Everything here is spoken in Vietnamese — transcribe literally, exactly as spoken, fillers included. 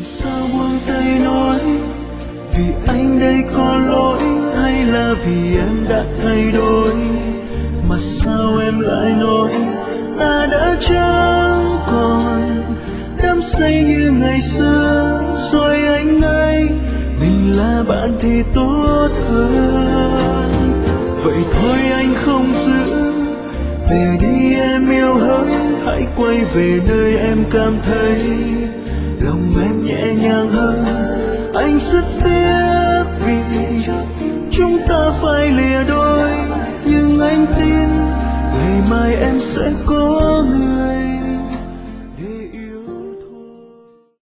sao buông tay nói vì anh đây có lỗi, hay là vì em đã thay đổi, mà sao em lại nói ta đã chẳng còn đắm say như ngày xưa, rồi anh ấy mình là bạn thì tốt hơn. Vậy thôi anh không giữ, về đi em yêu hỡi, hãy quay về nơi em cảm thấy lòng em nhẹ nhàng hơn. Anh rất tiếc vì chúng ta phải lìa đôi, nhưng anh tin ngày mai em sẽ có